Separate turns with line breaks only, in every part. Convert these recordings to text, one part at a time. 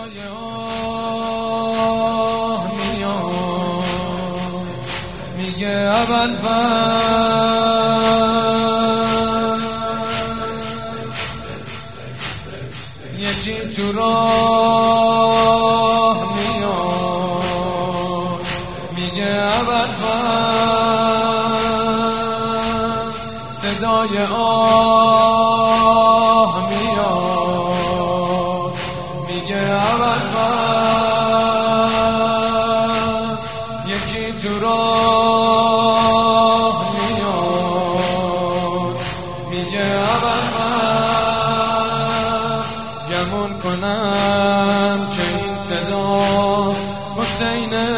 صدای آه میاد میگه ابوالفضل یکی تو راه میاد میگه ابوالفضل صدای آه میاد میگه ابوالفضل یکی تو راه میاد میگه ابوالفضل گمون کنم که این صدا حسینه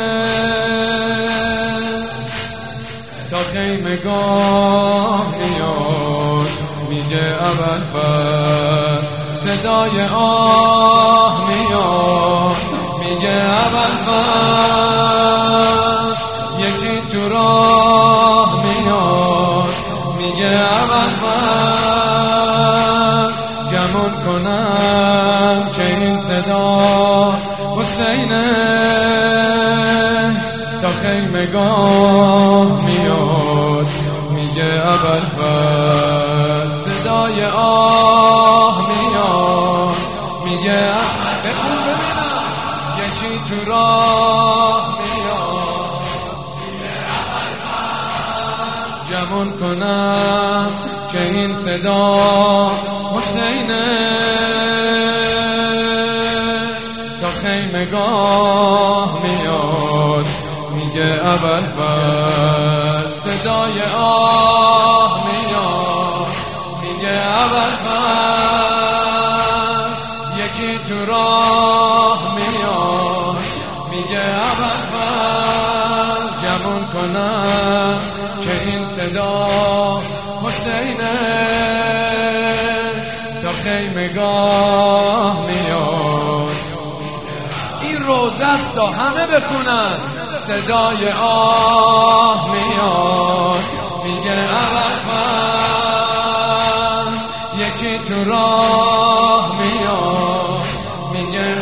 تا خیمگاه میاد میگه ابوالفضل صدای آه میاد میگه ابوالفضل یکی تو راه میاد میگه ابوالفضل گمون کنم که این صدا حسینه تا خیمگاه میاد میگه ابوالفضل صدای آه میاد میگه بخون ببینم یکی تو راه میاد میگه ابوالفضل گمون کنم که این صدا حسینه تا خیمگاه میاد میگه ابوالفضل صدای آه میاد میگه ابوالفضل یکی تو راه میاد میگه ابوالفضل گمون کنم که این صدا حسینه تا خیمگاه میاد این روزه است تا همه بخونن صدای آه میاد میگه ابوالفضل یکی تو راه میاد میگه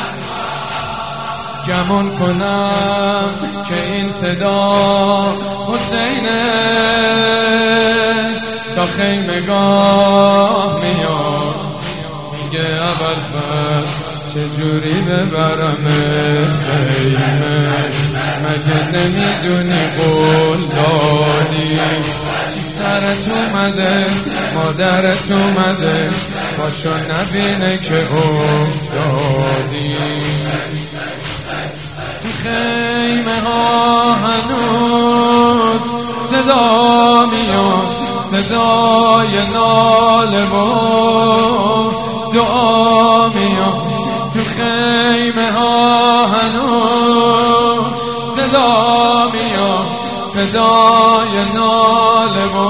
گمون کنم که این صدا حسینه تا خیمگاه میاد میگه ابوالفضل چجوری ببرم خیمه مگه نمیدونی قول دادی چی سرت اومده مادرت اومده پاشو نبینه که افتادی تو خیمه ها هنوز صدا میاد صدای ناله و دعا میاد تو خیمه ها هنوز صدا میاد صدای ناله و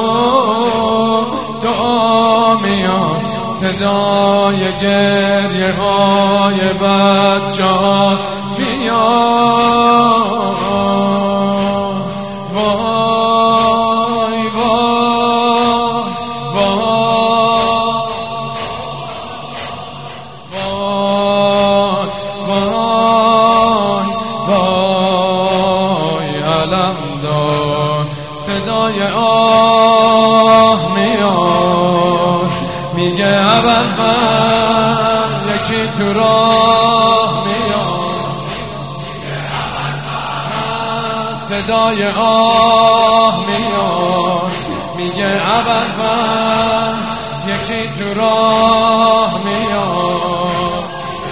دعا میاد صدای گریه های بچه ها میاد وای وای وای وای وای علم دار صدای آه میاد میگه ابوالفضل یکی تو راه میاد صدای آه میاد میگه ابوالفضل یکی تو راه میاد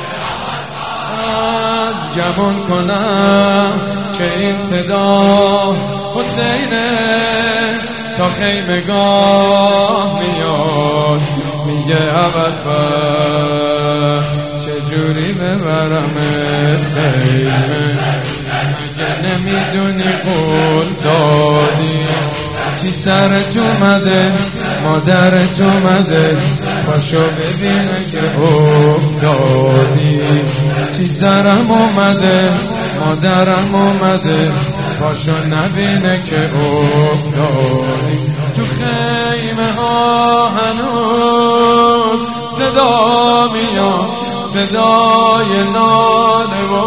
از گمون کنم که این صدا حسینه تا خیمگاه میاد میگه ابوالفضل چجوری ببرم خیمه مگه نمیدونی قول دادی چی سرت اومده مادرت اومده پاشو ببینه که افتادی چی سرم اومده مادرم اومده پاشو نبینه که افتادی تو خیمه ها هنوز صدا میاد صدای ناله و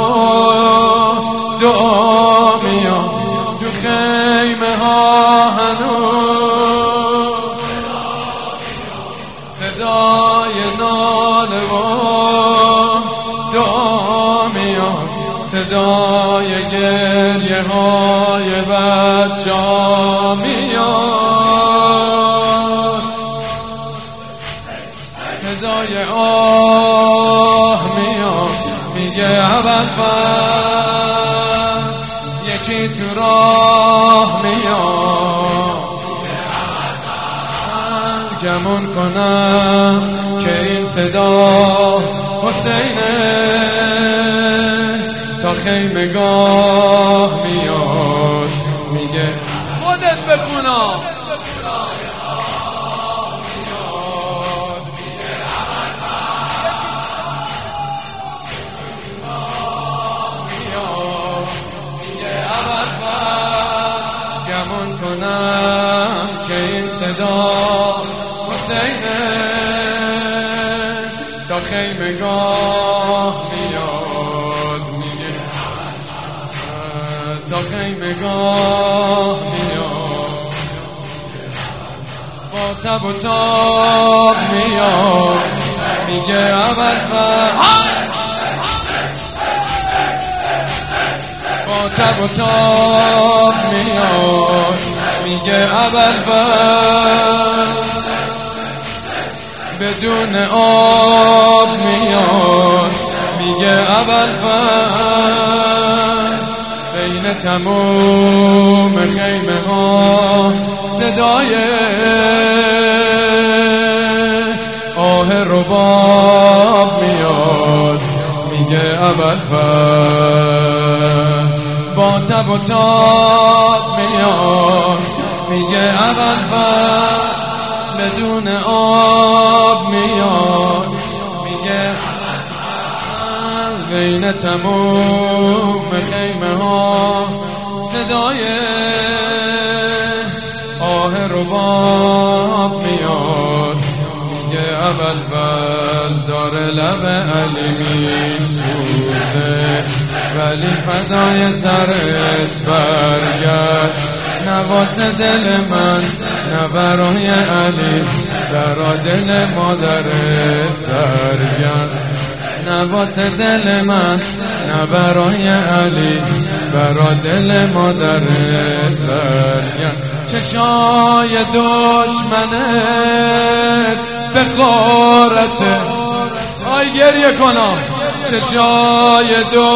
دعا میاد تو خیمه ها هنوز، صدای ناله و دعا میاد، صدای گریه های بچه‌ها میاد، صدای آه میاد میگه ابوالفضل یکی تو راه میاد، گمون کنم که این صدا حسینه، تا خیمگاه میاد میگه خودت بخونم، گمون کنم که این صدا حسینه، تا خیمگاه میاد میگه، تا خیمگاه میاد، با تب و تاب میاد میگه ابوالفضل، با تب و تاب میاد میگه ابوالفضل، بدون آب میاد میگه ابوالفضل، بین تموم خیمه ها صدای آه رباب میاد میگه ابوالفضل، با تب و تاب میاد میگه ابوالفضل، بدون آب میاد میگه بین تموم خیمه ها صدای آه رباب میاد میگه ابوالفضل، داره لب علی میسوزه ولی فدای سرت برگرد، نواز دل من نه برای علی، برا دل مادرت برگرد، نواز دل من نه برای علی، برا دل مادرت برگرد، چشای دشمنت به غارته، آی گریه کنم، چشای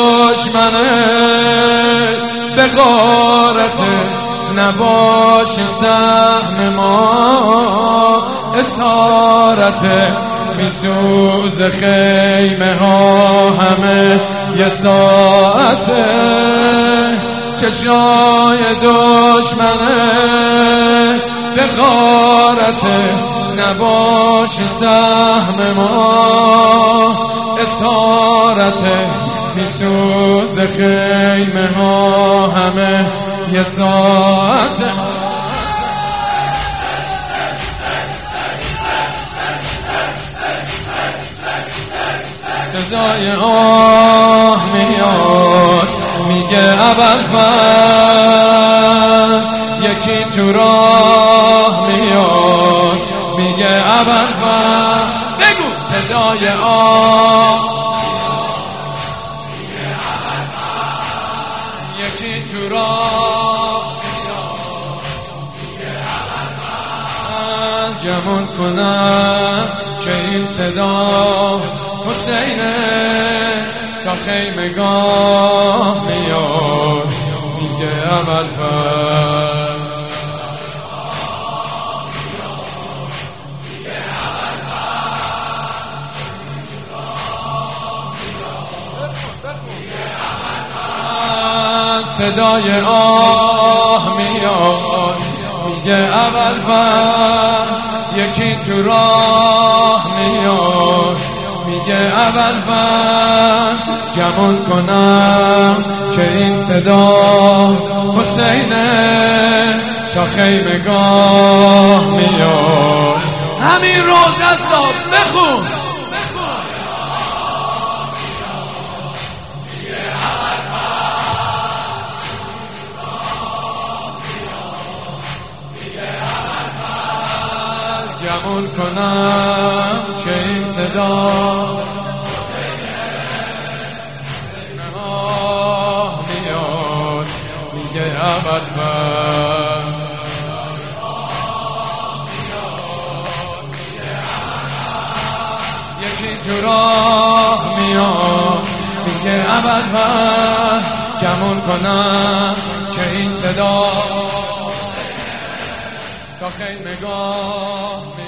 دشمنت به غارته، نباش سهم ما اسارته، میسوز خیمه ها همه یه ساعته، چشای دشمنه به غارته، نباش سهم ما اسارته، میسوز خیمه ها همه یه ساعته، صدای آه میاد میگه ابوالفضل، یکی تو راه میاد میگه ابوالفضل، بگو صدای آه میگه ابوالفضل، یکی تو راه میاد میگه ابوالفضل، گمون کنم که این صدا حسینه، تا خیمگاه میاد میگه ابوالفضل، صدای آه میاد میگه ابوالفضل، یکی تو راه میاد میگه ابوالفضل، گمون کنم که این صدا حسینه، تا خیمگاه میاد، همین روز است بخون، گمون کنم که این صدا میاد میگه ابوالفضل یکی تو راه میاد میگه ابوالفضل گمون کنم که این صدا تا خیمگاه